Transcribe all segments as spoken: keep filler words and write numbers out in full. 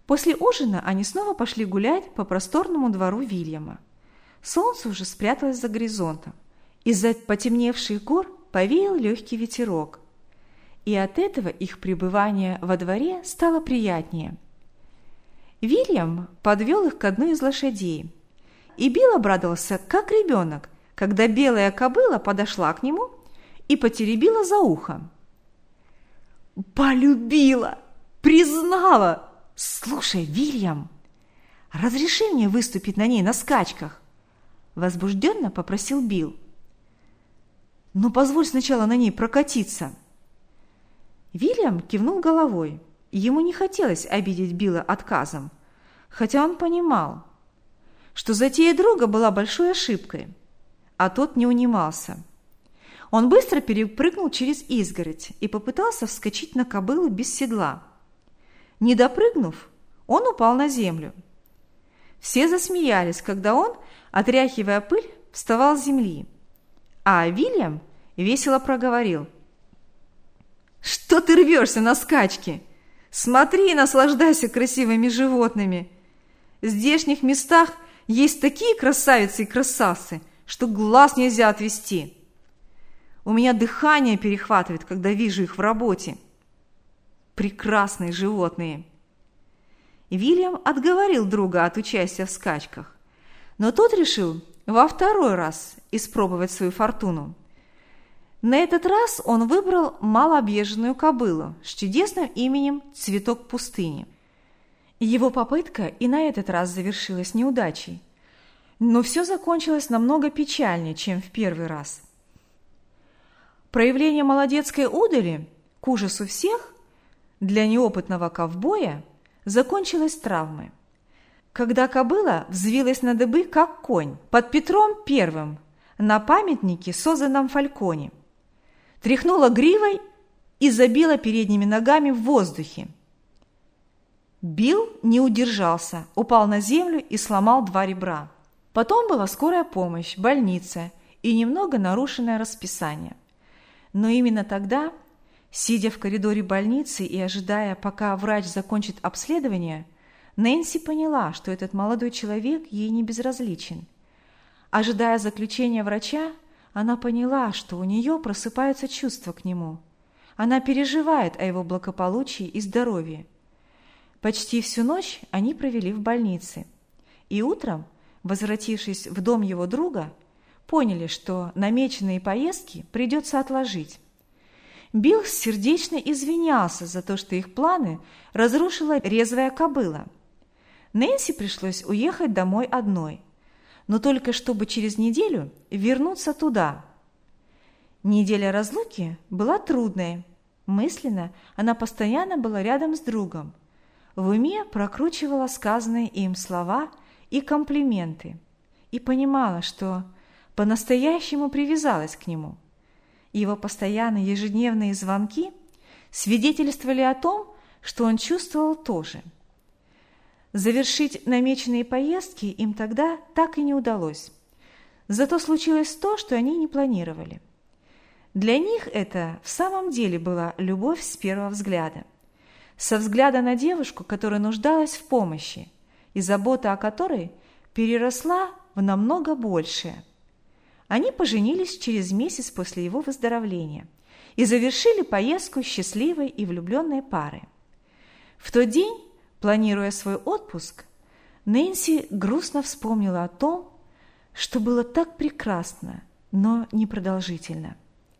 После ужина они снова пошли гулять по просторному двору Вильяма. Солнце уже спряталось за горизонтом. Из-за потемневших гор повеял легкий ветерок. И от этого их пребывание во дворе стало приятнее. Вильям подвел их к одной из лошадей. И Билл обрадовался, как ребенок, когда белая кобыла подошла к нему и потеребила за ухом. «Полюбила! Признала! Слушай, Вильям, разреши мне выступить на ней на скачках!» Возбужденно попросил Билл. «Ну, позволь сначала на ней прокатиться». Вильям кивнул головой. Ему не хотелось обидеть Билла отказом, хотя он понимал, что затея друга была большой ошибкой, а тот не унимался. Он быстро перепрыгнул через изгородь и попытался вскочить на кобылу без седла. Не допрыгнув, он упал на землю. Все засмеялись, когда он, отряхивая пыль, вставал с земли. А Вильям весело проговорил: «Что ты рвешься на скачки? Смотри и наслаждайся красивыми животными. В здешних местах есть такие красавицы и красавцы, что глаз нельзя отвести. У меня дыхание перехватывает, когда вижу их в работе. Прекрасные животные». Вильям отговорил друга от участия в скачках, но тот решил во второй раз испробовать свою фортуну. На этот раз он выбрал малообъезженную кобылу с чудесным именем «Цветок пустыни». Его попытка и на этот раз завершилась неудачей, но все закончилось намного печальнее, чем в первый раз. Проявление молодецкой удали, к ужасу всех, для неопытного ковбоя закончилось травмой. Когда кобыла взвилась на дыбы, как конь, под Петром Первым на памятнике, созданном Фальконе, тряхнула гривой и забила передними ногами в воздухе. Билл не удержался, упал на землю и сломал два ребра. Потом была скорая помощь, больница и немного нарушенное расписание. Но именно тогда, сидя в коридоре больницы и ожидая, пока врач закончит обследование, Нэнси поняла, что этот молодой человек ей не безразличен. Ожидая заключения врача, она поняла, что у нее просыпаются чувства к нему. Она переживает о его благополучии и здоровье. Почти всю ночь они провели в больнице. И утром, возвратившись в дом его друга, поняли, что намеченные поездки придется отложить. Билл сердечно извинялся за то, что их планы разрушила резвая кобыла. Нэнси пришлось уехать домой одной, но только чтобы через неделю вернуться туда. Неделя разлуки была трудной. Мысленно она постоянно была рядом с другом. В уме прокручивала сказанные им слова и комплименты и понимала, что по-настоящему привязалась к нему. Его постоянные ежедневные звонки свидетельствовали о том, что он чувствовал тоже. Завершить намеченные поездки им тогда так и не удалось. Зато случилось то, что они не планировали. Для них это в самом деле была любовь с первого взгляда. Со взгляда на девушку, которая нуждалась в помощи, и забота о которой переросла в намного большее. Они поженились через месяц после его выздоровления и завершили поездку счастливой и влюбленной парой. В тот день, планируя свой отпуск, Нэнси грустно вспомнила о том, что было так прекрасно, но непродолжительно.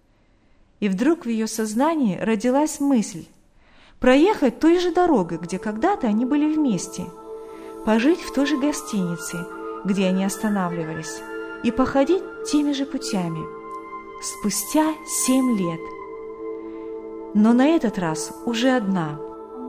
И вдруг в ее сознании родилась мысль проехать той же дорогой, где когда-то они были вместе, пожить в той же гостинице, где они останавливались, и походить теми же путями, спустя семь лет. Но на этот раз уже одна.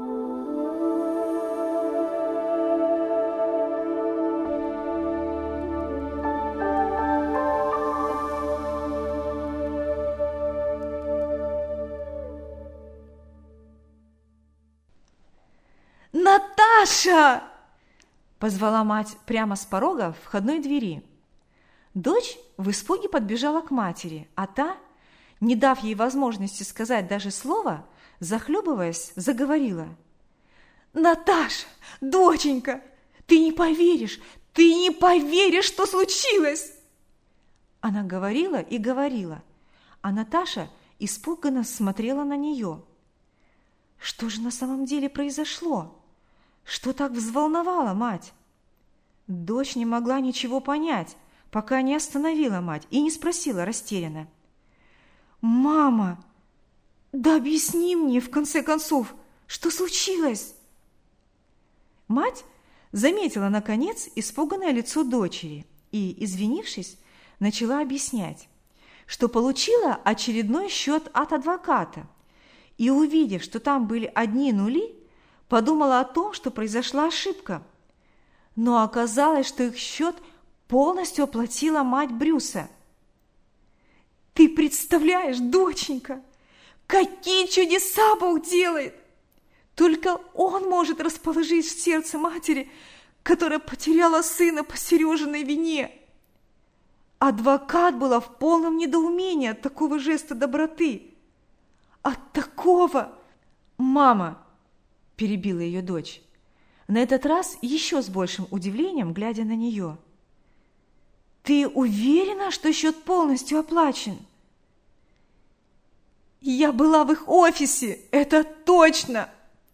«Наташа!» – позвала мать прямо с порога входной двери. Дочь в испуге подбежала к матери, а та, не дав ей возможности сказать даже слова, захлебываясь, заговорила. «Наташа, Доченька, ты не поверишь, ты не поверишь, что случилось!» Она говорила и говорила, а Наташа испуганно смотрела на нее. Что же на самом деле произошло? Что так взволновало мать? Дочь не могла ничего понять, пока не остановила мать и не спросила растерянно: «Мама, да объясни мне, в конце концов, что случилось?» Мать заметила, наконец, испуганное лицо дочери и, извинившись, начала объяснять, что получила очередной счет от адвоката и, увидев, что там были одни нули, подумала о том, что произошла ошибка. Но оказалось, что их счет полностью оплатила мать Брюса. «Ты представляешь, доченька, какие чудеса Бог делает! Только Он может расположить в сердце матери, которая потеряла сына по Сережиной вине». Адвокат была в полном недоумении от такого жеста доброты. От такого... «Мама!» – перебила ее дочь, на этот раз еще с большим удивлением, глядя на нее. «Ты уверена, что счет полностью оплачен?» «Я была в их офисе, это точно!»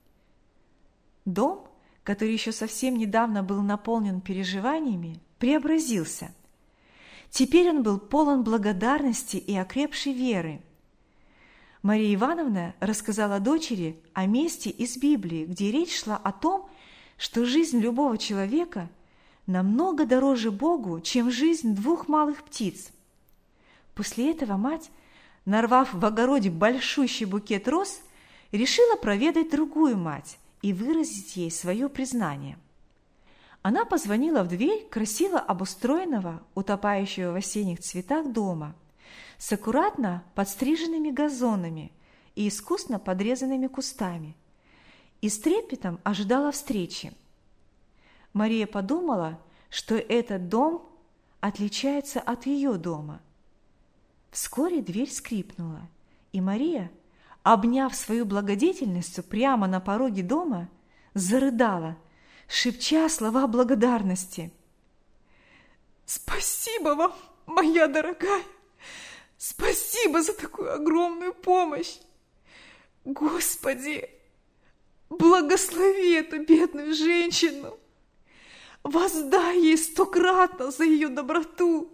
Дом, который еще совсем недавно был наполнен переживаниями, преобразился. Теперь он был полон благодарности и окрепшей веры. Мария Ивановна рассказала дочери о месте из Библии, где речь шла о том, что жизнь любого человека намного дороже Богу, чем жизнь двух малых птиц. После этого мать, нарвав в огороде большущий букет роз, решила проведать другую мать и выразить ей свое признание. Она позвонила в дверь красиво обустроенного, утопающего в осенних цветах дома с аккуратно подстриженными газонами и искусно подрезанными кустами и с трепетом ожидала встречи. Мария подумала, что этот дом отличается от ее дома. Вскоре дверь скрипнула, и Мария, обняв свою благодетельницу прямо на пороге дома, зарыдала, шепча слова благодарности. «Спасибо вам, моя дорогая! Спасибо за такую огромную помощь! Господи, благослови эту бедную женщину! Воздай ей стократно за ее доброту!»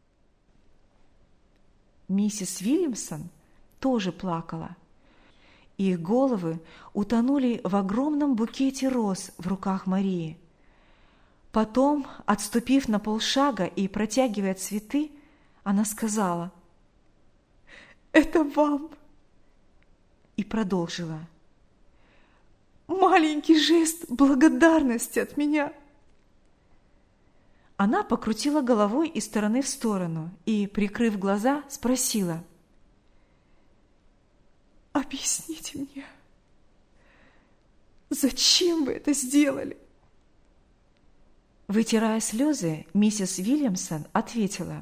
Миссис Вильямсон тоже плакала. Их головы утонули в огромном букете роз в руках Марии. Потом, отступив на полшага и протягивая цветы, она сказала: «Это вам!» и продолжила: «Маленький жест благодарности от меня!» Она покрутила головой из стороны в сторону и, прикрыв глаза, спросила: «Объясните мне, зачем вы это сделали?» Вытирая слезы, миссис Вильямсон ответила: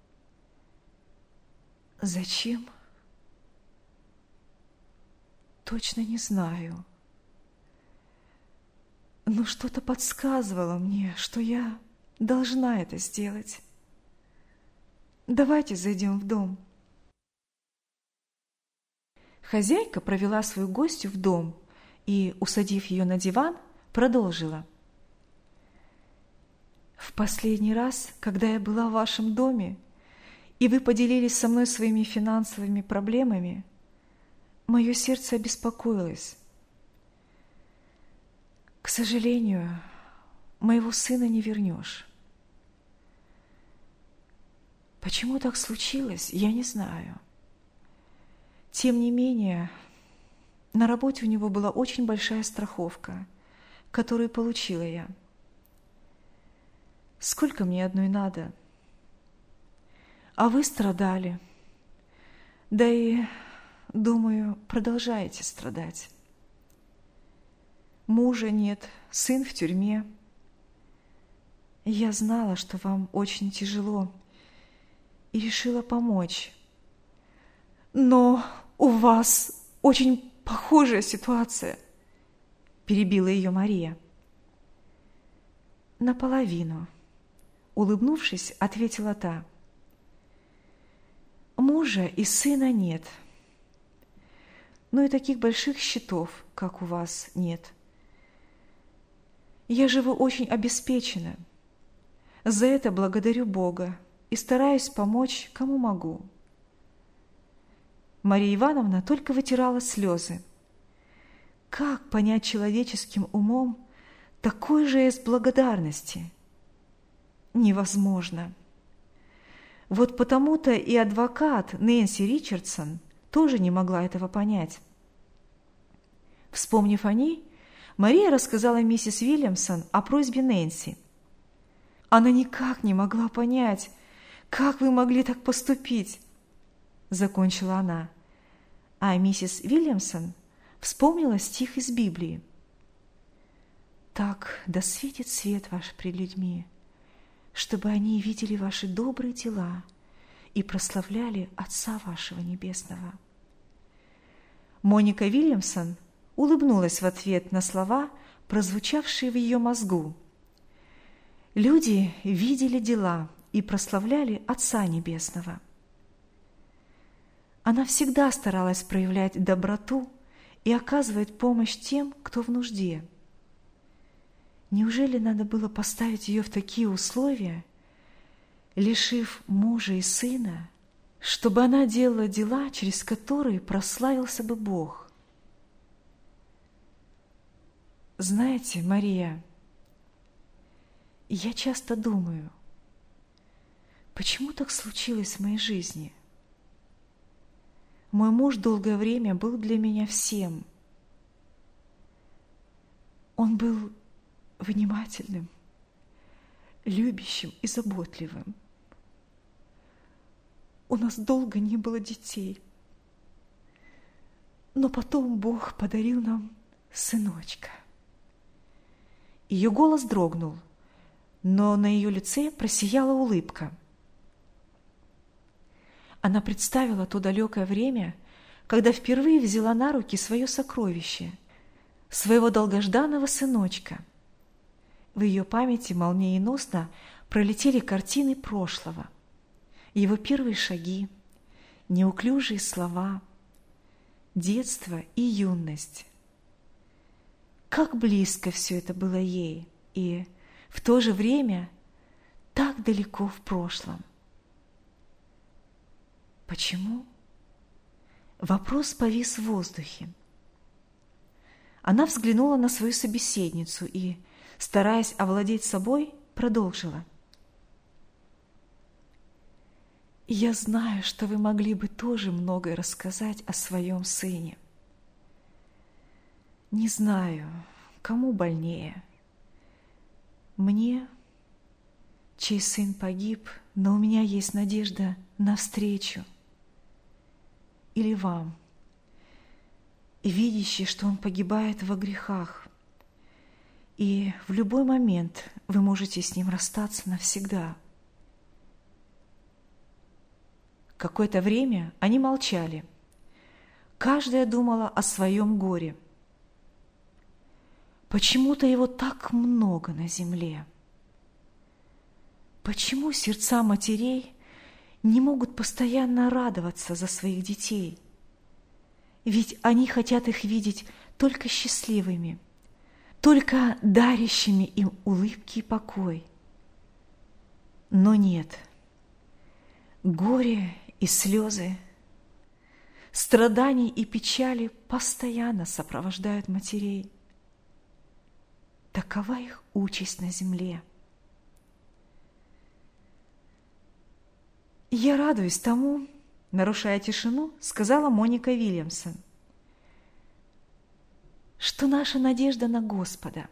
«Зачем? Точно не знаю. Но что-то подсказывало мне, что я должна это сделать. Давайте зайдем в дом». Хозяйка провела свою гостью в дом и, усадив ее на диван, продолжила: «В последний раз, когда я была в вашем доме, и вы поделились со мной своими финансовыми проблемами, мое сердце обеспокоилось. К сожалению, моего сына не вернешь. Почему так случилось, я не знаю. Тем не менее, на работе у него была очень большая страховка, которую получила я. Сколько мне одной надо? А вы страдали. Да и, думаю, продолжаете страдать. Мужа нет, сын в тюрьме. Я знала, что вам очень тяжело, и решила помочь. Но у вас очень похожая ситуация, перебила ее Мария. наполовину, улыбнувшись, ответила та. Мужа и сына нет, но и таких больших счетов, как у вас, нет. Я живу очень обеспеченно. За это благодарю Бога и стараюсь помочь, кому могу. Мария Ивановна только вытирала слезы. Как понять человеческим умом такой жест благодарности? Невозможно. Вот потому-то и адвокат Нэнси Ричардсон тоже не могла этого понять. Вспомнив о ней, Мария рассказала миссис Уильямсон о просьбе Нэнси. Она никак не могла понять, как вы могли так поступить, закончила она. А миссис Уильямсон вспомнила стих из Библии. «Так да светит свет ваш пред людьми, чтобы они видели ваши добрые дела и прославляли Отца вашего Небесного». Моника Уильямсон улыбнулась в ответ на слова, прозвучавшие в ее мозгу. Люди видели дела и прославляли Отца Небесного. Она всегда старалась проявлять доброту и оказывать помощь тем, кто в нужде. Неужели надо было поставить ее в такие условия, лишив мужа и сына, чтобы она делала дела, через которые прославился бы Бог? Знаете, Мария, я часто думаю, почему так случилось в моей жизни? Мой муж долгое время был для меня всем. Он был внимательным, любящим и заботливым. У нас долго не было детей, но потом Бог подарил нам сыночка. Ее голос дрогнул, но на ее лице просияла улыбка. Она представила то далекое время, когда впервые взяла на руки свое сокровище, своего долгожданного сыночка. В ее памяти молниеносно пролетели картины прошлого, его первые шаги, неуклюжие слова, детство и юность. Как близко все это было ей, и в то же время так далеко в прошлом. Почему? Вопрос повис в воздухе. Она взглянула на свою собеседницу и, стараясь овладеть собой, продолжила. «Я знаю, что вы могли бы тоже многое рассказать о своем сыне. Не знаю, кому больнее. Мне, чей сын погиб, но у меня есть надежда на встречу. Или вам, видящий, что он погибает во грехах, и в любой момент вы можете с ним расстаться навсегда». Какое-то время они молчали. Каждая думала о своем горе. Почему-то его так много на земле. Почему сердца матерей не могут постоянно радоваться за своих детей? Ведь они хотят их видеть только счастливыми, только дарящими им улыбки и покой. Но нет. Горе и слезы, страдания и печали постоянно сопровождают матерей. Такова их участь на земле. «Я радуюсь тому, — нарушая тишину, сказала Моника Уильямсон, — что наша надежда на Господа.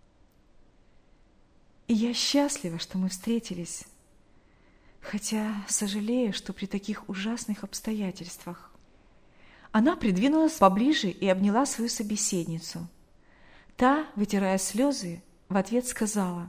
И я счастлива, что мы встретились, хотя сожалею, что при таких ужасных обстоятельствах». Она придвинулась поближе и обняла свою собеседницу. Та, вытирая слезы, в ответ сказала: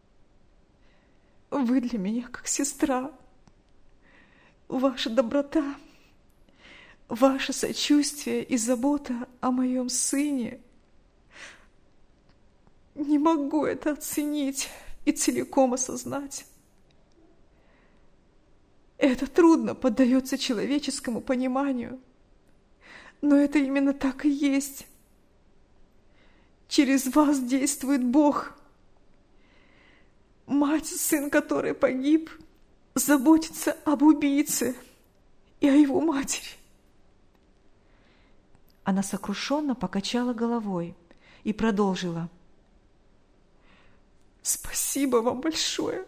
«Вы для меня как сестра. Ваша доброта, ваше сочувствие и забота о моем сыне. Не могу это оценить и целиком осознать. Это трудно поддается человеческому пониманию, но это именно так и есть. Через вас действует Бог. Мать, сын которой погиб, заботится об убийце и о его матери. Она сокрушенно покачала головой и продолжила. Спасибо вам большое.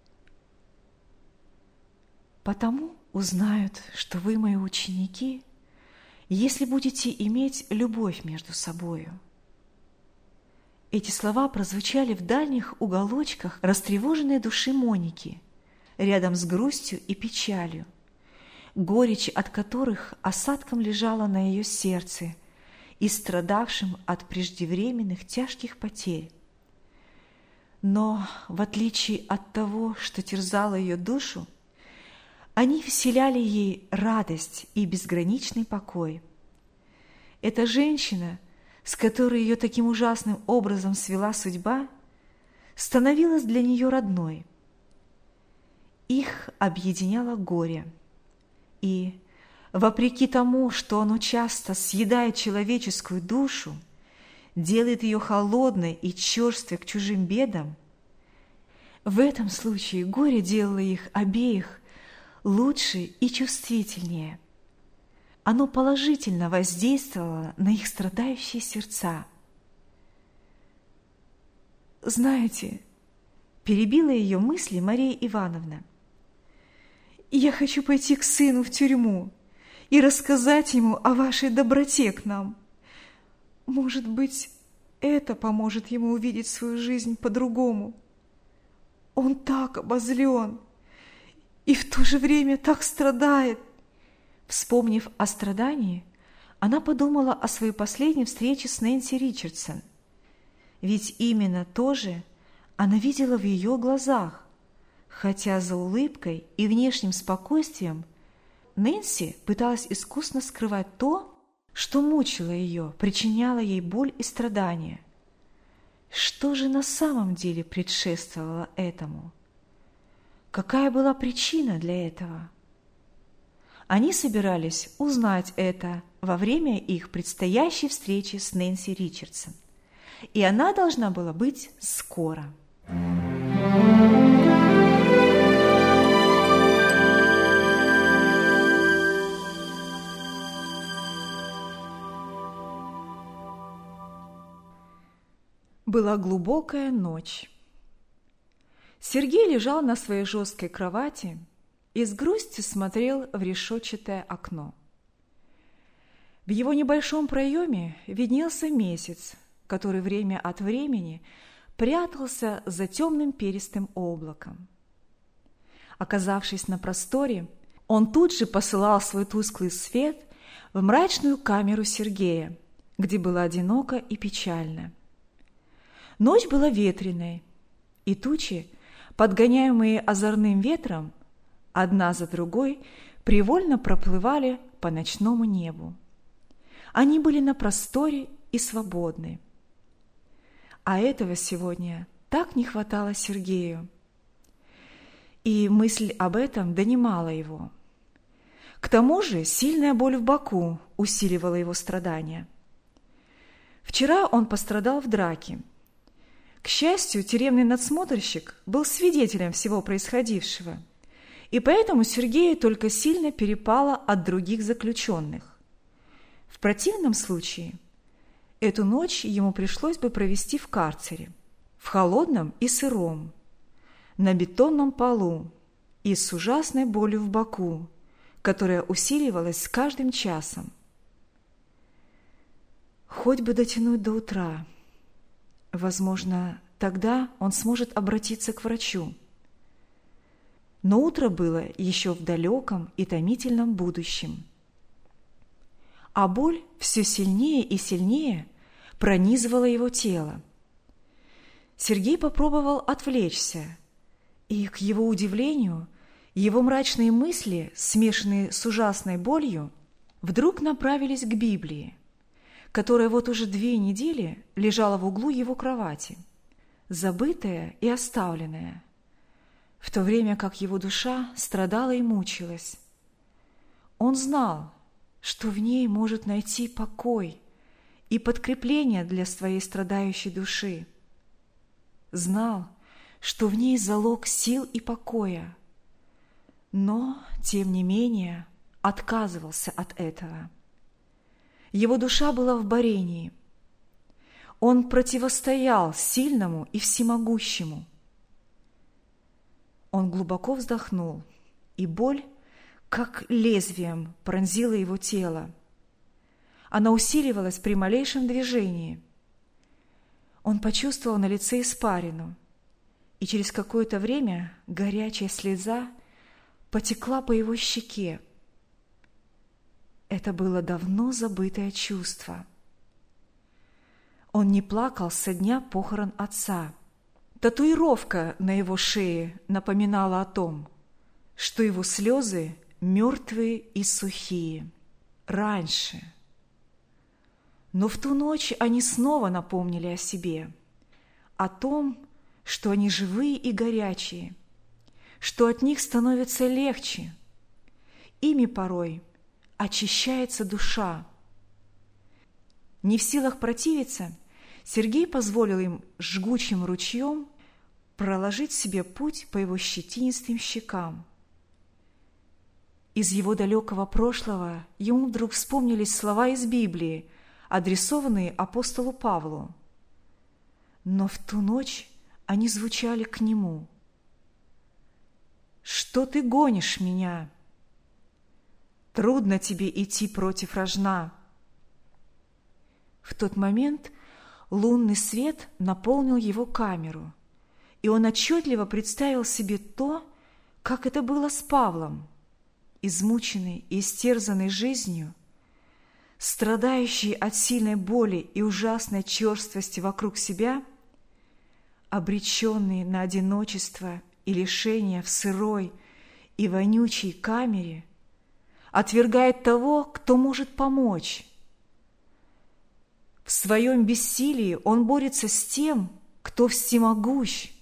Потому узнают, что вы мои ученики, если будете иметь любовь между собою. Эти слова прозвучали в дальних уголочках растревоженной души Моники, рядом с грустью и печалью, горечь от которых осадком лежала на ее сердце и страдавшим от преждевременных тяжких потерь. Но, в отличие от того, что терзало ее душу, они вселяли ей радость и безграничный покой. Эта женщина, с которой ее таким ужасным образом свела судьба, становилась для нее родной. Их объединяло горе, и, вопреки тому, что оно часто съедает человеческую душу, делает ее холодной и черствой к чужим бедам, в этом случае горе делало их обеих лучше и чувствительнее. Оно положительно воздействовало на их страдающие сердца. Знаете, перебила ее мысли Мария Ивановна, я хочу пойти к сыну в тюрьму и рассказать ему о вашей доброте к нам. Может быть, это поможет ему увидеть свою жизнь по-другому. Он так обозлен и в то же время так страдает. Вспомнив о страдании, она подумала о своей последней встрече с Нэнси Ричардсон. Ведь именно то же она видела в ее глазах, хотя за улыбкой и внешним спокойствием Нэнси пыталась искусно скрывать то, что мучило ее, причиняло ей боль и страдания. Что же на самом деле предшествовало этому? Какая была причина для этого? Они собирались узнать это во время их предстоящей встречи с Нэнси Ричардсон, и она должна была быть скоро. Была глубокая ночь. Сергей лежал на своей жесткой кровати и с грустью смотрел в решетчатое окно. В его небольшом проеме виднелся месяц, который время от времени прятался за темным перистым облаком. Оказавшись на просторе, он тут же посылал свой тусклый свет в мрачную камеру Сергея, где было одиноко и печально. Ночь была ветреной, и тучи, подгоняемые озорным ветром, одна за другой привольно проплывали по ночному небу. Они были на просторе и свободны. А этого сегодня так не хватало Сергею. И мысль об этом донимала его. К тому же сильная боль в боку усиливала его страдания. Вчера он пострадал в драке. К счастью, тюремный надсмотрщик был свидетелем всего происходившего, и поэтому Сергею только сильно перепало от других заключенных. В противном случае эту ночь ему пришлось бы провести в карцере, в холодном и сыром, на бетонном полу и с ужасной болью в боку, которая усиливалась с каждым часом. Хоть бы дотянуть до утра. Возможно, тогда он сможет обратиться к врачу. Но утро было еще в далеком и томительном будущем. А боль все сильнее и сильнее пронизывала его тело. Сергей попробовал отвлечься, и, к его удивлению, его мрачные мысли, смешанные с ужасной болью, вдруг направились к Библии, которая вот уже две недели лежала в углу его кровати. забытое и оставленное, в то время как его душа страдала и мучилась. Он знал, что в ней может найти покой и подкрепление для своей страдающей души. Знал, что в ней залог сил и покоя, но, тем не менее, отказывался от этого. Его душа была в борении. Он противостоял сильному и всемогущему. Он глубоко вздохнул, и боль, как лезвием, пронзила его тело. Она усиливалась при малейшем движении. Он почувствовал на лице испарину, и через какое-то время горячая слеза потекла по его щеке. Это было давно забытое чувство. Он не плакал со дня похорон отца. Татуировка на его шее напоминала о том, что его слезы мертвые и сухие. Раньше. Но в ту ночь они снова напомнили о себе, о том, что они живые и горячие, что от них становится легче. Ими порой очищается душа. Не в силах противиться, Сергей позволил им жгучим ручьем проложить себе путь по его щетинистым щекам. Из его далекого прошлого ему вдруг вспомнились слова из Библии, адресованные апостолу Павлу. Но в ту ночь они звучали к нему. «Что ты гонишь меня? Трудно тебе идти против рожна». В тот момент лунный свет наполнил его камеру, и он отчетливо представил себе то, как это было с Павлом, измученный и истерзанный жизнью, страдающий от сильной боли и ужасной черствости вокруг себя, обреченный на одиночество и лишение в сырой и вонючей камере, отвергает того, кто может помочь. В своем бессилии он борется с тем, кто всемогущ.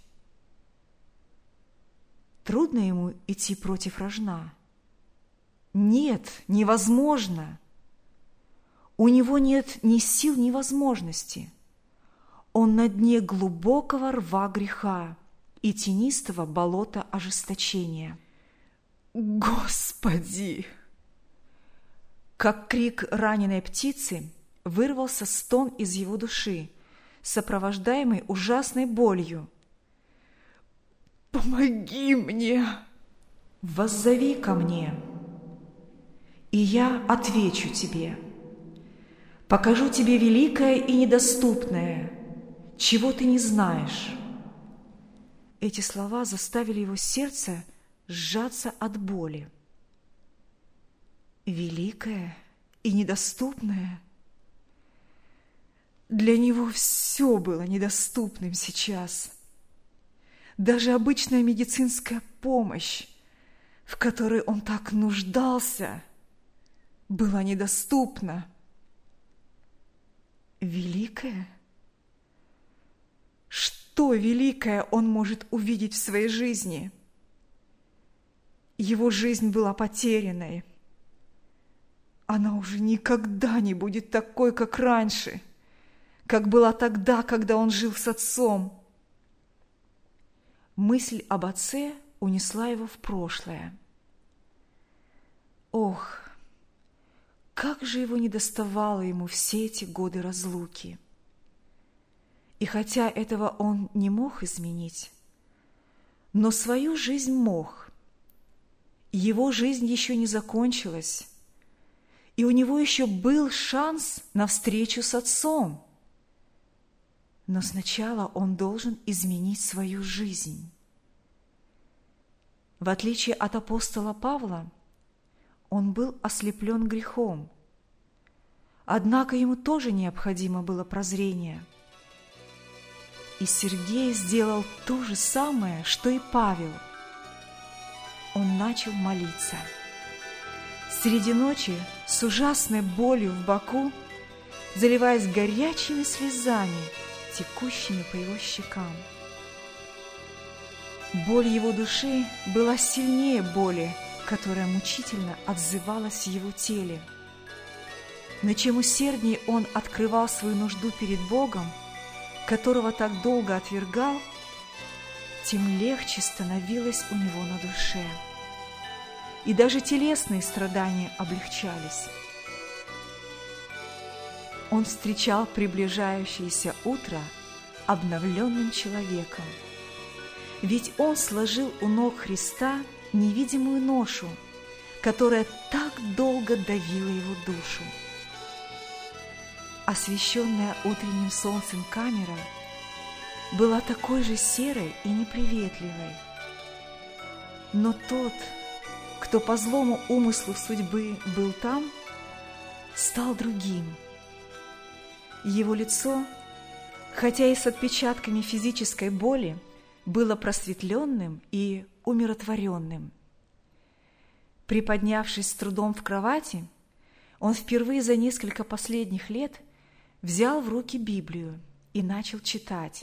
Трудно ему идти против рожна. Нет, невозможно. У него нет ни сил, ни возможности. Он на дне глубокого рва греха и тенистого болота ожесточения. «Господи!» Как крик раненой птицы вырвался стон из его души, сопровождаемый ужасной болью. «Помоги мне!» «Воззови ко мне, и я отвечу тебе. Покажу тебе великое и недоступное, чего ты не знаешь». Эти слова заставили его сердце сжаться от боли. Великое и недоступное? Для него все было недоступным сейчас. Даже обычная медицинская помощь, в которой он так нуждался, была недоступна. Великое? Что великое он может увидеть в своей жизни? Его жизнь была потерянной. Она уже никогда не будет такой, как раньше, как была тогда, когда он жил с отцом. Мысль об отце унесла его в прошлое. Ох, как же его недоставало ему все эти годы разлуки! И хотя этого он не мог изменить, но свою жизнь мог. Его жизнь еще не закончилась, и у него еще был шанс на встречу с отцом. Но сначала он должен изменить свою жизнь. В отличие от апостола Павла, он был ослеплен грехом. Однако ему тоже необходимо было прозрение. И Сергей сделал то же самое, что и Павел. Он начал молиться. Среди ночи, с ужасной болью в боку, заливаясь горячими слезами, текущими по его щекам, Боль его души была сильнее боли, которая мучительно отзывалась в его теле. Но чем усерднее он открывал свою нужду перед Богом, которого так долго отвергал, тем легче становилось у него на душе. И даже телесные страдания облегчались. Он встречал приближающееся утро обновленным человеком, ведь он сложил у ног Христа невидимую ношу, которая так долго давила его душу. Освещенная утренним солнцем камера была такой же серой и неприветливой. Но тот, кто по злому умыслу судьбы был там, стал другим. Его лицо, хотя и с отпечатками физической боли, было просветленным и умиротворенным. Приподнявшись с трудом в кровати, он впервые за несколько последних лет взял в руки Библию и начал читать.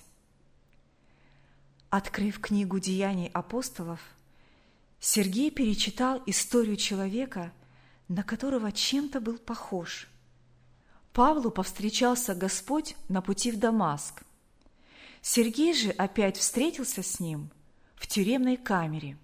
Открыв книгу «Деяний апостолов», Сергей перечитал историю человека, на которого чем-то был похож. Павлу повстречался Господь на пути в Дамаск. Сергей же опять встретился с ним в тюремной камере.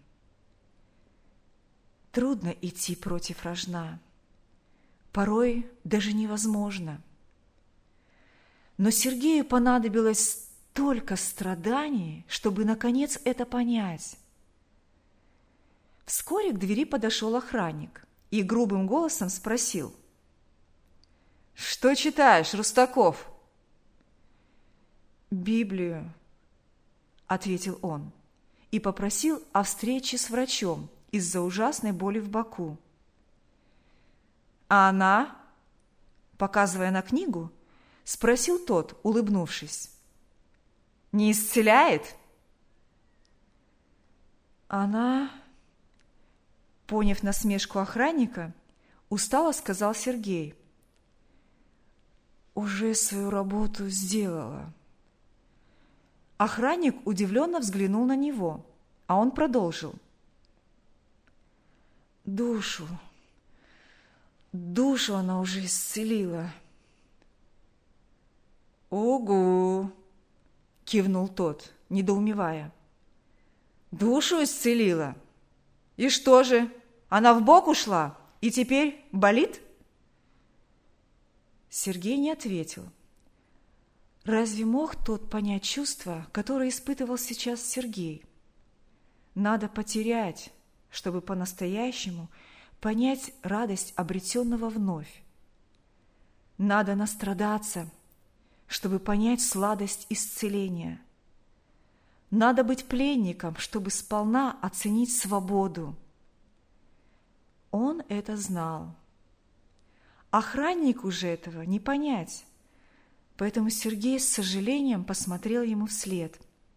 Трудно идти против рожна, порой даже невозможно. Но Сергею понадобилось столько страданий, чтобы наконец это понять. Вскоре к двери подошел охранник и грубым голосом спросил: «Что читаешь, Рустаков?» «Библию», — ответил он и попросил о встрече с врачом из-за ужасной боли в боку. «А она?» — показывая на книгу, спросил тот, улыбнувшись. «Не исцеляет?» «Она...» Поняв насмешку охранника, устало сказал Сергей. «Уже свою работу сделала». Охранник удивленно взглянул на него, а он продолжил. «Душу, душу она уже исцелила». «Угу!» – кивнул тот, недоумевая. «Душу исцелила? И что же, она в бок ушла и теперь болит?» Сергей не ответил. Разве мог тот понять чувства, которые испытывал сейчас Сергей? Надо потерять, чтобы по-настоящему понять радость обретенного вновь. Надо настрадаться, чтобы понять сладость исцеления. Надо быть пленником, чтобы сполна оценить свободу. Он это знал. Охраннику же этого не понять. Поэтому Сергей с сожалением посмотрел ему вслед.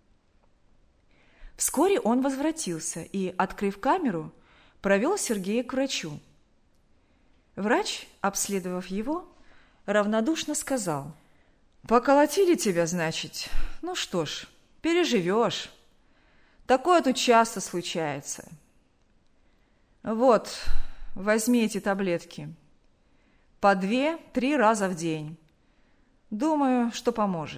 Вскоре он возвратился и, открыв камеру, провел Сергея к врачу. Врач, обследовав его, равнодушно сказал: «Поколотили тебя, значит? Ну что ж, переживешь. Такое тут часто случается. Вот, возьми эти таблетки. По две-три раза в день. Думаю, что поможет».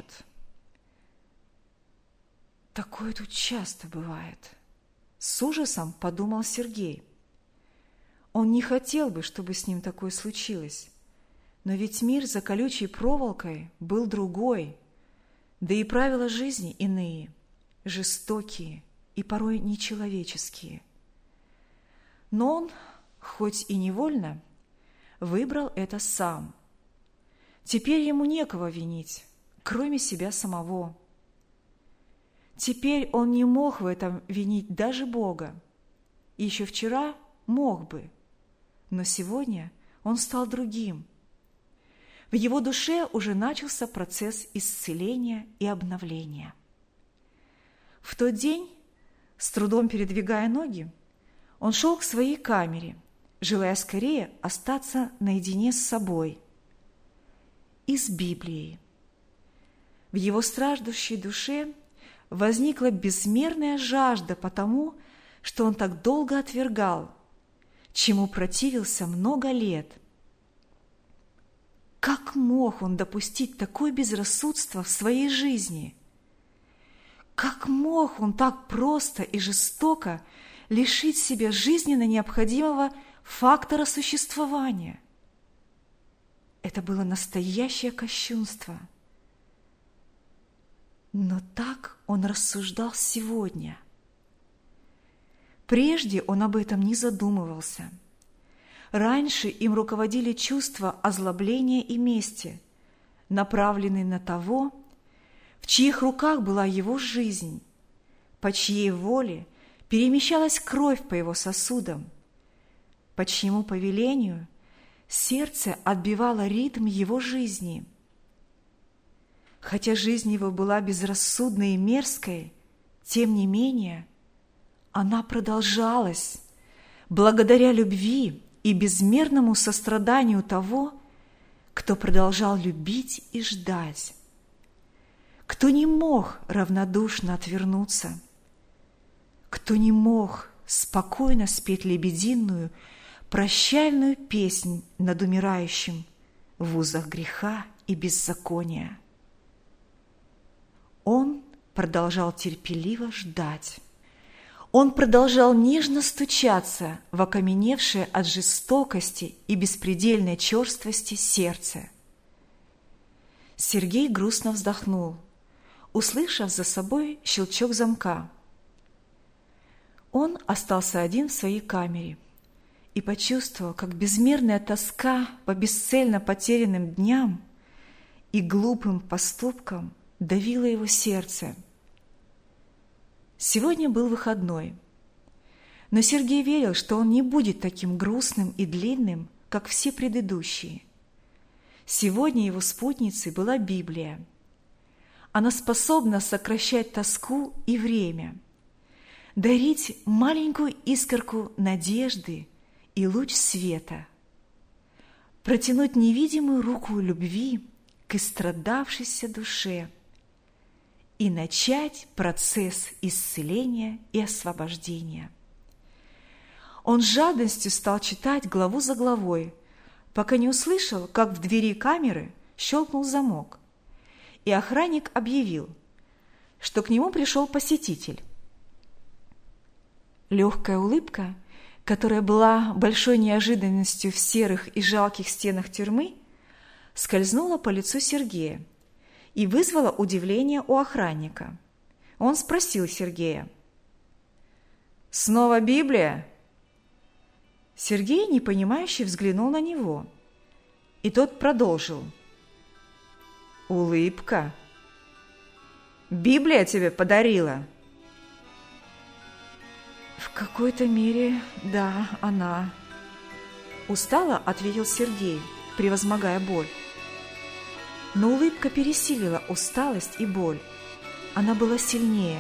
«Такое тут часто бывает», — с ужасом подумал Сергей. Он не хотел бы, чтобы с ним такое случилось. Но ведь мир за колючей проволокой был другой, да и правила жизни иные, жестокие и порой нечеловеческие. Но он, хоть и невольно, выбрал это сам. Теперь ему некого винить, кроме себя самого. Теперь он не мог в этом винить даже Бога. И еще вчера мог бы, но сегодня он стал другим. В его душе уже начался процесс исцеления и обновления. В тот день, с трудом передвигая ноги, он шел к своей камере, желая скорее остаться наедине с собой и с Библией. В его страждущей душе возникла безмерная жажда потому, что он так долго отвергал, чему противился много лет. Как мог он допустить такое безрассудство в своей жизни? Как мог он так просто и жестоко лишить себя жизненно необходимого фактора существования? Это было настоящее кощунство. Но так он рассуждал сегодня. Прежде он об этом не задумывался. Раньше им руководили чувства озлобления и мести, направленные на того, в чьих руках была его жизнь, по чьей воле перемещалась кровь по его сосудам, по чьему повелению сердце отбивало ритм его жизни. Хотя жизнь его была безрассудной и мерзкой, тем не менее она продолжалась благодаря любви и безмерному состраданию того, кто продолжал любить и ждать, кто не мог равнодушно отвернуться, кто не мог спокойно спеть лебединую прощальную песнь над умирающим в узах греха и беззакония. Он продолжал терпеливо ждать. Он продолжал нежно стучаться в окаменевшее от жестокости и беспредельной черствости сердце. Сергей грустно вздохнул, услышав за собой щелчок замка. Он остался один в своей камере и почувствовал, как безмерная тоска по бесцельно потерянным дням и глупым поступкам давило его сердце. Сегодня был выходной, но Сергей верил, что он не будет таким грустным и длинным, как все предыдущие. Сегодня его спутницей была Библия. Она способна сокращать тоску и время, дарить маленькую искорку надежды и луч света, протянуть невидимую руку любви к истрадавшейся душе и начать процесс исцеления и освобождения. Он с жадностью стал читать главу за главой, пока не услышал, как в двери камеры щелкнул замок, и охранник объявил, что к нему пришел посетитель. Легкая улыбка, которая была большой неожиданностью в серых и жалких стенах тюрьмы, скользнула по лицу Сергея и вызвала удивление у охранника. Он спросил Сергея: «Снова Библия?» Сергей непонимающе взглянул на него, и тот продолжил: «Улыбка? Библия тебе подарила?» «В какой-то мере, да, она», – устало ответил Сергей, превозмогая боль. Но улыбка пересилила усталость и боль. Она была сильнее.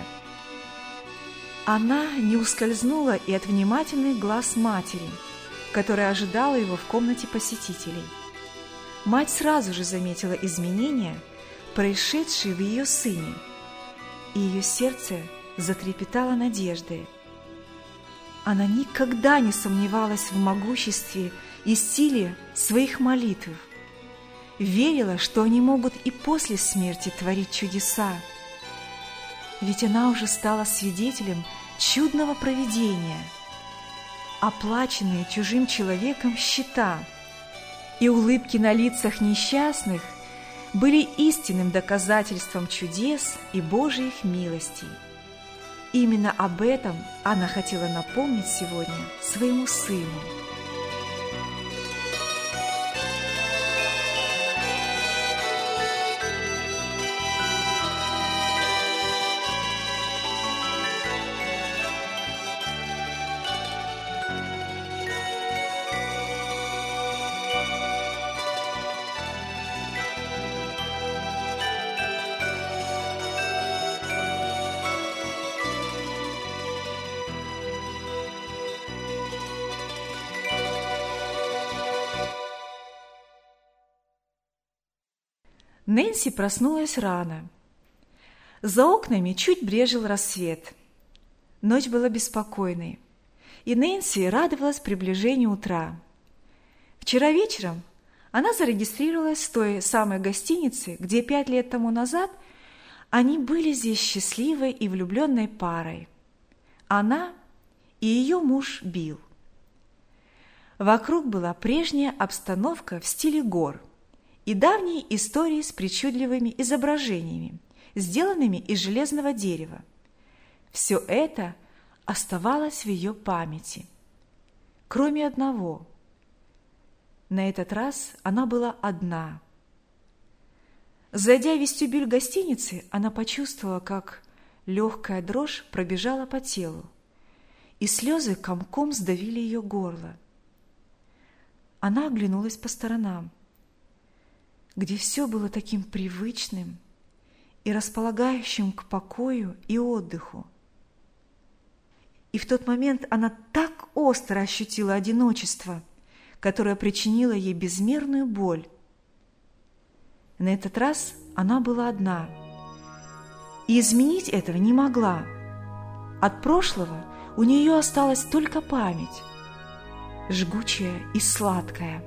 Она не ускользнула и от внимательных глаз матери, которая ожидала его в комнате посетителей. Мать сразу же заметила изменения, происшедшие в ее сыне, и ее сердце затрепетало надеждой. Она никогда не сомневалась в могуществе и силе своих молитв, верила, что они могут и после смерти творить чудеса, ведь она уже стала свидетелем чудного провидения. Оплаченные чужим человеком счета и улыбки на лицах несчастных были истинным доказательством чудес и Божьих милостей. Именно об этом она хотела напомнить сегодня своему сыну. Нэнси проснулась рано. За окнами чуть брезжил рассвет. Ночь была беспокойной, и Нэнси радовалась приближению утра. Вчера вечером она зарегистрировалась в той самой гостинице, где пять лет тому назад они были здесь счастливой и влюбленной парой. Она и ее муж Билл. Вокруг была прежняя обстановка в стиле гор и давние истории с причудливыми изображениями, сделанными из железного дерева. Все это оставалось в ее памяти. Кроме одного. На этот раз она была одна. Зайдя в вестибюль гостиницы, она почувствовала, как легкая дрожь пробежала по телу, и слезы комком сдавили ее горло. Она оглянулась по сторонам, где все было таким привычным и располагающим к покою и отдыху. И в тот момент она так остро ощутила одиночество, которое причинило ей безмерную боль. На этот раз она была одна, и изменить этого не могла. От прошлого у нее осталась только память, жгучая и сладкая.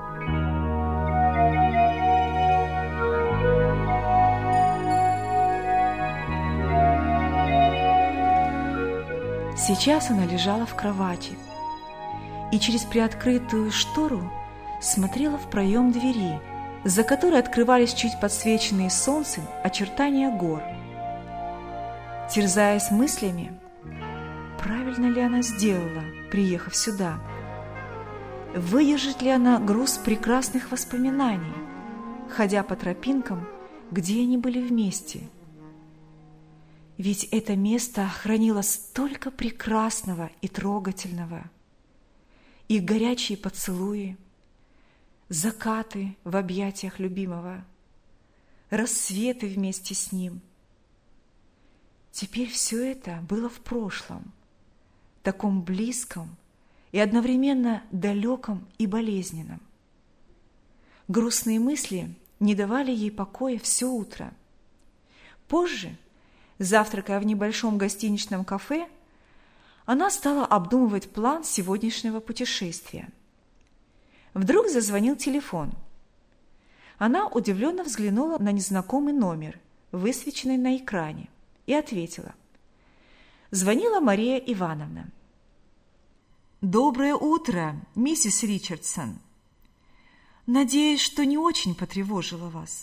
Сейчас она лежала в кровати и через приоткрытую штору смотрела в проем двери, за которой открывались чуть подсвеченные солнцем очертания гор. Терзаясь мыслями, правильно ли она сделала, приехав сюда? Выдержит ли она груз прекрасных воспоминаний, ходя по тропинкам, где они были вместе? Ведь это место хранило столько прекрасного и трогательного. Их горячие поцелуи, закаты в объятиях любимого, рассветы вместе с ним. Теперь все это было в прошлом, таком близком и одновременно далеком и болезненном. Грустные мысли не давали ей покоя все утро. Позже, завтракая в небольшом гостиничном кафе, она стала обдумывать план сегодняшнего путешествия. Вдруг зазвонил телефон. Она удивленно взглянула на незнакомый номер, высвеченный на экране, и ответила. Звонила Мария Ивановна. «Доброе утро, миссис Ричардсон. Надеюсь, что не очень потревожила вас».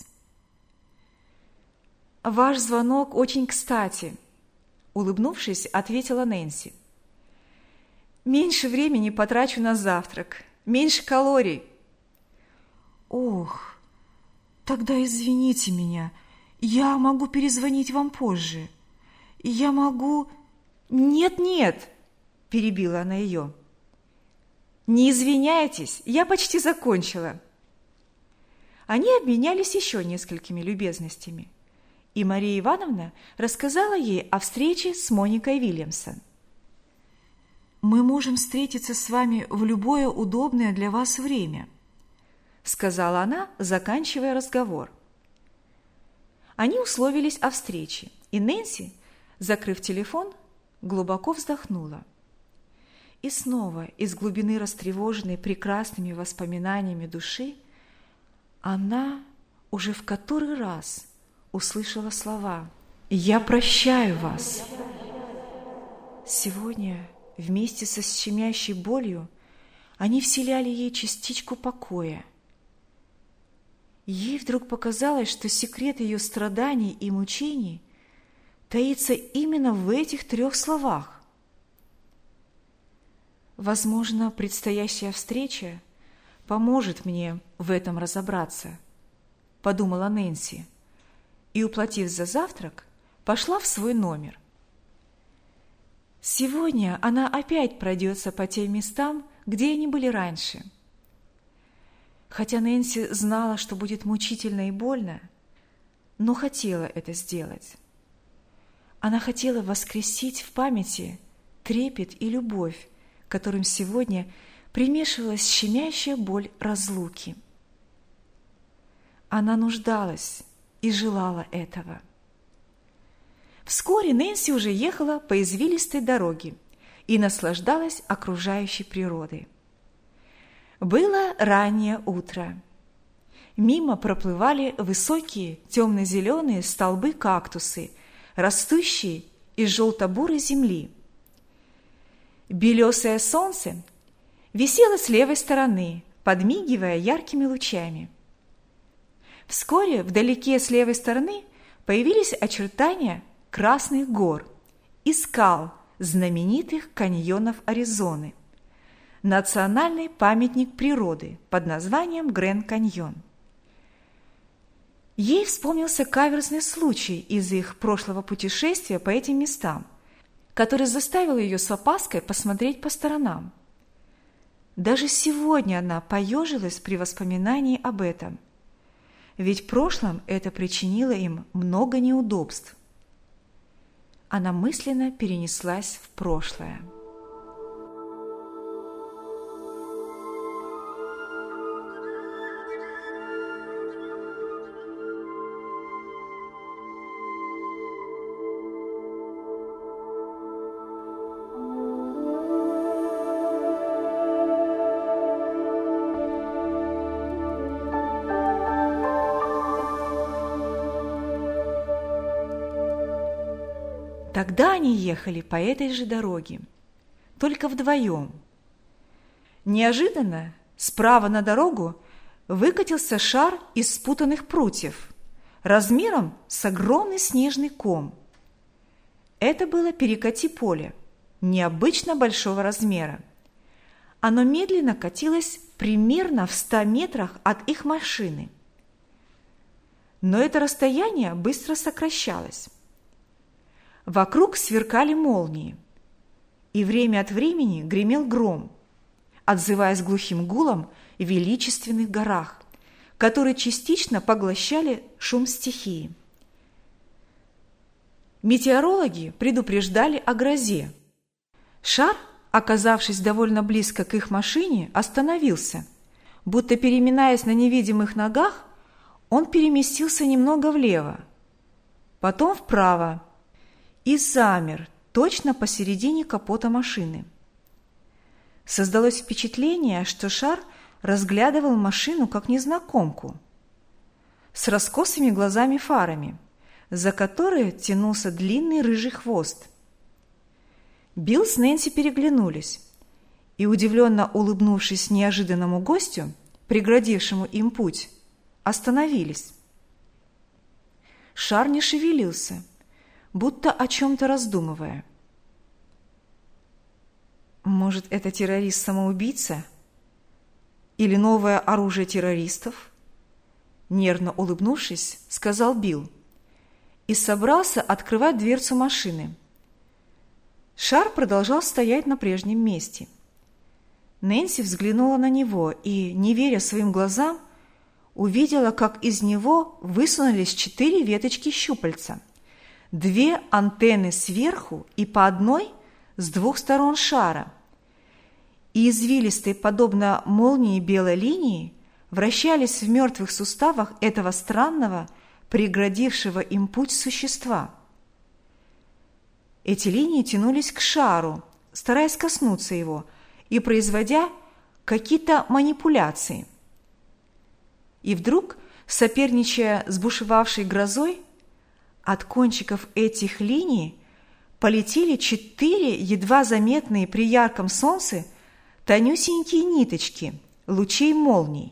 «Ваш звонок очень кстати», — улыбнувшись, ответила Нэнси. «Меньше времени потрачу на завтрак, меньше калорий». «Ох, тогда извините меня, я могу перезвонить вам позже. Я могу...» «Нет-нет», — перебила она ее. «Не извиняйтесь, я почти закончила». Они обменялись еще несколькими любезностями, и Мария Ивановна рассказала ей о встрече с Моникой Вильямсон. «Мы можем встретиться с вами в любое удобное для вас время», — сказала она, заканчивая разговор. Они условились о встрече, и Нэнси, закрыв телефон, глубоко вздохнула. И снова из глубины растревоженной прекрасными воспоминаниями души она уже в который раз услышала слова «Я прощаю вас». Сегодня вместе со щемящей болью они вселяли ей частичку покоя. Ей вдруг показалось, что секрет ее страданий и мучений таится именно в этих трех словах. Возможно, предстоящая встреча поможет мне в этом разобраться, подумала Нэнси, и, уплатив за завтрак, пошла в свой номер. Сегодня она опять пройдется по тем местам, где они были раньше. Хотя Нэнси знала, что будет мучительно и больно, но хотела это сделать. Она хотела воскресить в памяти трепет и любовь, которым сегодня примешивалась щемящая боль разлуки. Она нуждалась и желала этого. Вскоре Нэнси уже ехала по извилистой дороге и наслаждалась окружающей природой. Было раннее утро. Мимо проплывали высокие темно-зеленые столбы-кактусы, растущие из желто-бурой земли. Белесое солнце висело с левой стороны, подмигивая яркими лучами. Вскоре вдалеке с левой стороны появились очертания Красных гор и скал знаменитых каньонов Аризоны, национальный памятник природы под названием Гранд-каньон. Ей вспомнился каверзный случай из их прошлого путешествия по этим местам, который заставил ее с опаской посмотреть по сторонам. Даже сегодня она поежилась при воспоминании об этом, ведь в прошлом это причинило им много неудобств. Она мысленно перенеслась в прошлое. Тогда они ехали по этой же дороге, только вдвоем. Неожиданно справа на дорогу выкатился шар из спутанных прутьев, размером с огромный снежный ком. Это было перекати-поле, необычно большого размера. Оно медленно катилось примерно в ста метрах от их машины. Но это расстояние быстро сокращалось. Вокруг сверкали молнии, и время от времени гремел гром, отзываясь глухим гулом в величественных горах, которые частично поглощали шум стихии. Метеорологи предупреждали о грозе. Шар, оказавшись довольно близко к их машине, остановился. Будто переминаясь на невидимых ногах, он переместился немного влево, потом вправо, и замер точно посередине капота машины. Создалось впечатление, что шар разглядывал машину как незнакомку, с раскосыми глазами-фарами, за которые тянулся длинный рыжий хвост. Билл с Нэнси переглянулись и, удивленно улыбнувшись неожиданному гостю, преградившему им путь, остановились. Шар не шевелился, будто о чем-то раздумывая. Может, это террорист-самоубийца? Или новое оружие террористов? Нервно улыбнувшись, сказал Билл и собрался открывать дверцу машины. Шар продолжал стоять на прежнем месте. Нэнси взглянула на него и, не веря своим глазам, увидела, как из него высунулись четыре веточки щупальца. Две антенны сверху и по одной с двух сторон шара. И извилистые, подобно молнии белой линии, вращались в мертвых суставах этого странного, преградившего им путь существа. Эти линии тянулись к шару, стараясь коснуться его и производя какие-то манипуляции. И вдруг, соперничая с бушевавшей грозой, от кончиков этих линий полетели четыре едва заметные при ярком солнце тонюсенькие ниточки лучей молний.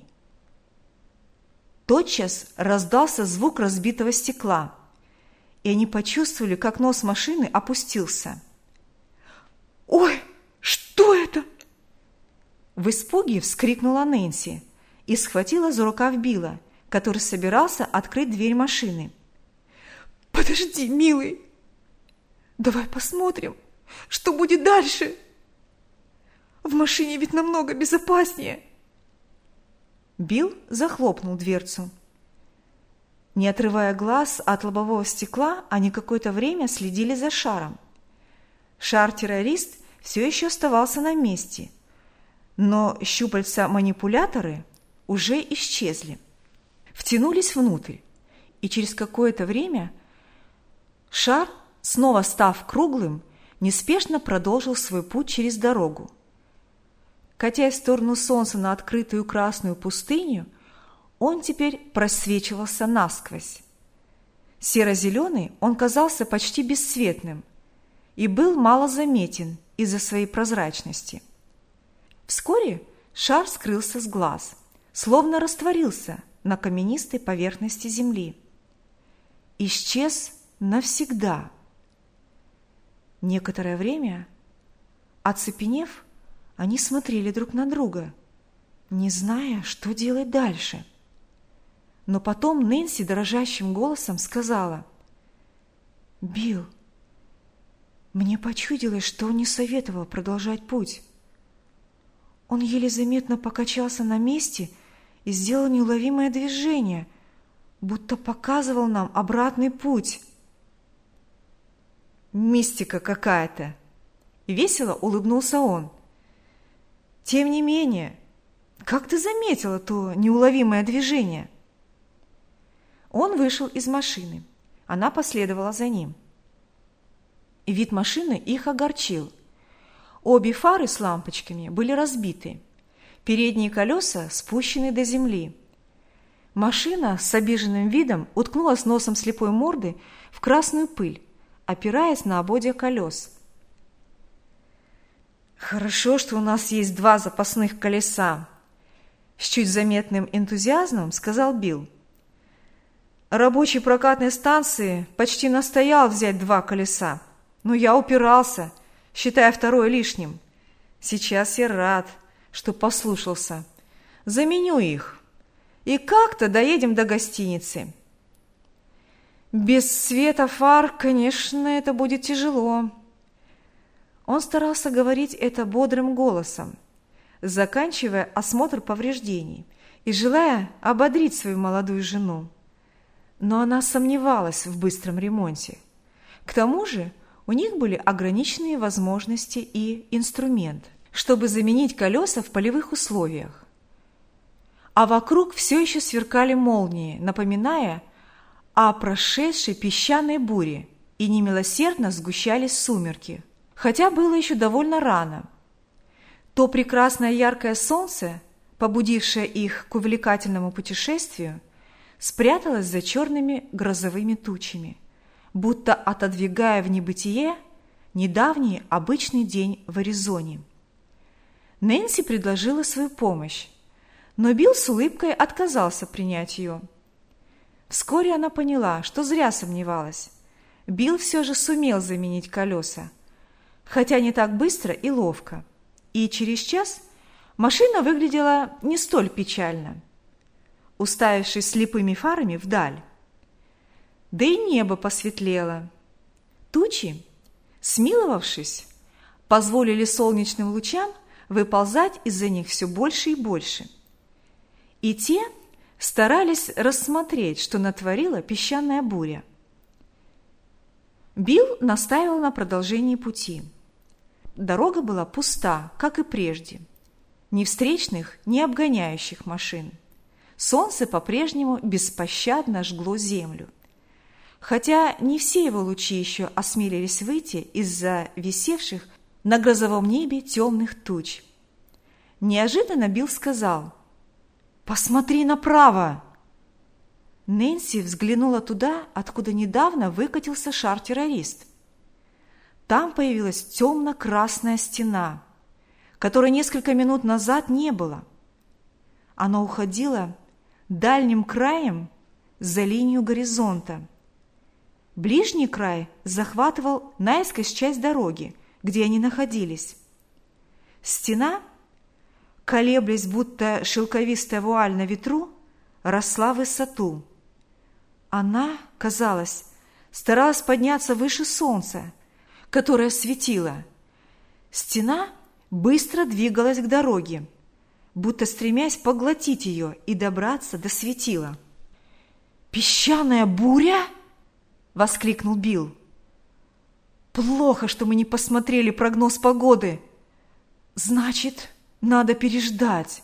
Тотчас раздался звук разбитого стекла, и они почувствовали, как нос машины опустился. «Ой, что это?» В испуге вскрикнула Нэнси и схватила за рукав Билла, который собирался открыть дверь машины. «Подожди, милый! Давай посмотрим, что будет дальше. В машине ведь намного безопаснее!» Билл захлопнул дверцу. Не отрывая глаз от лобового стекла, они какое-то время следили за шаром. Шар-террорист все еще оставался на месте, но щупальца-манипуляторы уже исчезли. Втянулись внутрь, и через какое-то время шар снова став круглым, неспешно продолжил свой путь через дорогу. Катясь в сторону солнца на открытую красную пустыню, он теперь просвечивался насквозь. Серо-зеленый он казался почти бесцветным и был малозаметен из-за своей прозрачности. Вскоре шар скрылся с глаз, словно растворился на каменистой поверхности земли. Исчез навсегда. Некоторое время, оцепенев, они смотрели друг на друга, не зная, что делать дальше. Но потом Нэнси дрожащим голосом сказала: «Билл, мне почудилось, что он не советовал продолжать путь. Он еле заметно покачался на месте и сделал неуловимое движение, будто показывал нам обратный путь». «Мистика какая-то!» — весело улыбнулся он. «Тем не менее, как ты заметила то неуловимое движение?» Он вышел из машины. Она последовала за ним. Вид машины их огорчил. Обе фары с лампочками были разбиты. Передние колеса спущены до земли. Машина с обиженным видом уткнулась носом слепой морды в красную пыль, опираясь на ободья колес. «Хорошо, что у нас есть два запасных колеса», — с чуть заметным энтузиазмом сказал Билл. «Рабочий прокатной станции почти настоял взять два колеса, но я упирался, считая второе лишним. Сейчас я рад, что послушался. Заменю их, и как-то доедем до гостиницы». «Без света фар, конечно, это будет тяжело». Он старался говорить это бодрым голосом, заканчивая осмотр повреждений и желая ободрить свою молодую жену. Но она сомневалась в быстром ремонте. К тому же у них были ограниченные возможности и инструмент, чтобы заменить колеса в полевых условиях. А вокруг все еще сверкали молнии, напоминая о прошедшей песчаной буре, и немилосердно сгущались сумерки, хотя было еще довольно рано. То прекрасное яркое солнце, побудившее их к увлекательному путешествию, спряталось за черными грозовыми тучами, будто отодвигая в небытие недавний обычный день в Аризоне. Нэнси предложила свою помощь, но Билл с улыбкой отказался принять ее. Вскоре она поняла, что зря сомневалась. Билл все же сумел заменить колеса, хотя не так быстро и ловко, и через час машина выглядела не столь печально, уставившись слепыми фарами вдаль. Да и небо посветлело. Тучи, смиловавшись, позволили солнечным лучам выползать из-за них все больше и больше. И те старались рассмотреть, что натворила песчаная буря. Билл настаивал на продолжении пути. Дорога была пуста, как и прежде. Ни встречных, ни обгоняющих машин. Солнце по-прежнему беспощадно жгло землю. Хотя не все его лучи еще осмелились выйти из-за висевших на грозовом небе темных туч. Неожиданно Билл сказал: «Посмотри направо!» Нэнси взглянула туда, откуда недавно выкатился шар-террорист. Там появилась темно-красная стена, которой несколько минут назад не было. Она уходила дальним краем за линию горизонта. Ближний край захватывал наискось часть дороги, где они находились. Стена, колеблясь, будто шелковистая вуаль на ветру, росла в высоту. Она, казалось, старалась подняться выше солнца, которое светило. Стена быстро двигалась к дороге, будто стремясь поглотить ее и добраться до светила. «Песчаная буря?» — воскликнул Билл. «Плохо, что мы не посмотрели прогноз погоды. Значит, надо переждать».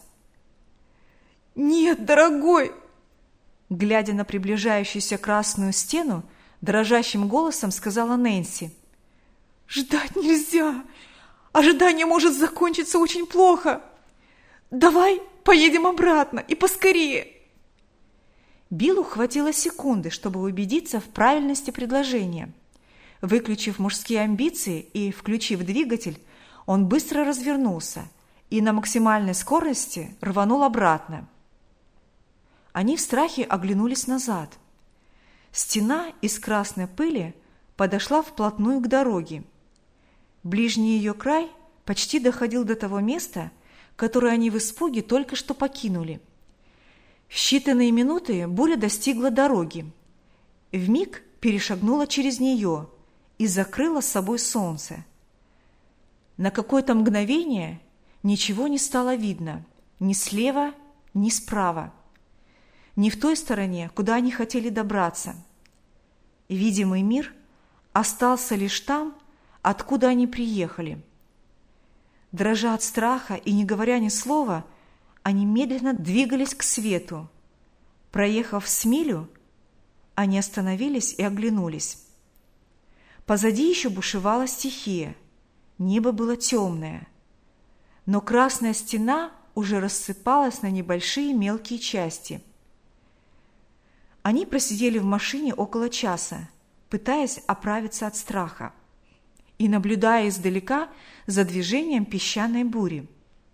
«Нет, дорогой!» Глядя на приближающуюся красную стену, дрожащим голосом сказала Нэнси. «Ждать нельзя! Ожидание может закончиться очень плохо! Давай поедем обратно и поскорее!» Биллу хватило секунды, чтобы убедиться в правильности предложения. Выключив мужские амбиции и включив двигатель, он быстро развернулся и на максимальной скорости рванул обратно. Они в страхе оглянулись назад. Стена из красной пыли подошла вплотную к дороге. Ближний ее край почти доходил до того места, которое они в испуге только что покинули. В считанные минуты буря достигла дороги, вмиг перешагнула через нее и закрыла с собой солнце. На какое-то мгновение ничего не стало видно ни слева, ни справа, ни в той стороне, куда они хотели добраться. Видимый мир остался лишь там, откуда они приехали. Дрожа от страха и не говоря ни слова, они медленно двигались к свету. Проехав с милю, они остановились и оглянулись. Позади еще бушевала стихия, небо было темное, но красная стена уже рассыпалась на небольшие мелкие части. Они просидели в машине около часа, пытаясь оправиться от страха и наблюдая издалека за движением песчаной бури.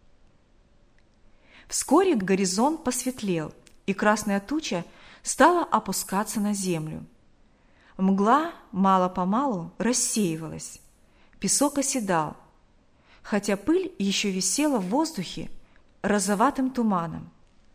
Вскоре горизонт посветлел, и красная туча стала опускаться на землю. Мгла мало-помалу рассеивалась, песок оседал, хотя пыль еще висела в воздухе розоватым туманом.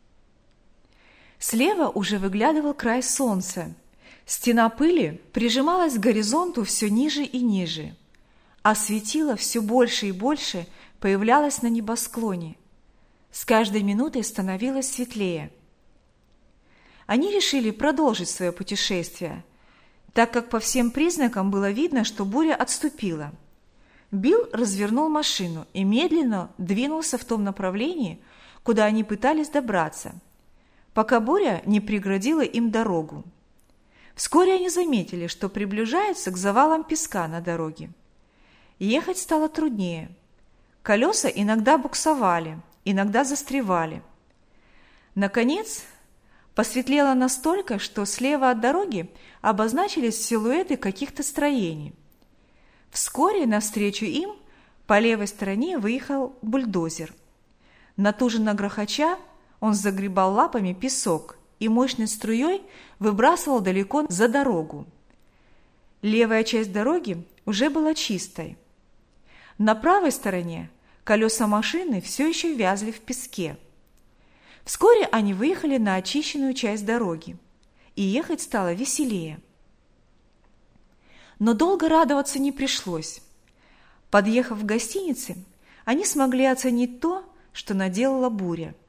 Слева уже выглядывал край солнца. Стена пыли прижималась к горизонту все ниже и ниже, а светило все больше и больше появлялось на небосклоне. С каждой минутой становилось светлее. Они решили продолжить свое путешествие, так как по всем признакам было видно, что буря отступила. Билл развернул машину и медленно двинулся в том направлении, куда они пытались добраться, пока буря не преградила им дорогу. Вскоре они заметили, что приближаются к завалам песка на дороге. Ехать стало труднее. Колеса иногда буксовали, иногда застревали. Наконец, посветлело настолько, что слева от дороги обозначились силуэты каких-то строений. Вскоре навстречу им по левой стороне выехал бульдозер. Натуженно грохоча, он загребал лапами песок и мощной струей выбрасывал далеко за дорогу. Левая часть дороги уже была чистой. На правой стороне колеса машины все еще вязли в песке. Вскоре они выехали на очищенную часть дороги, и ехать стало веселее. Но долго радоваться не пришлось. Подъехав к гостинице, они смогли оценить то, что наделала буря.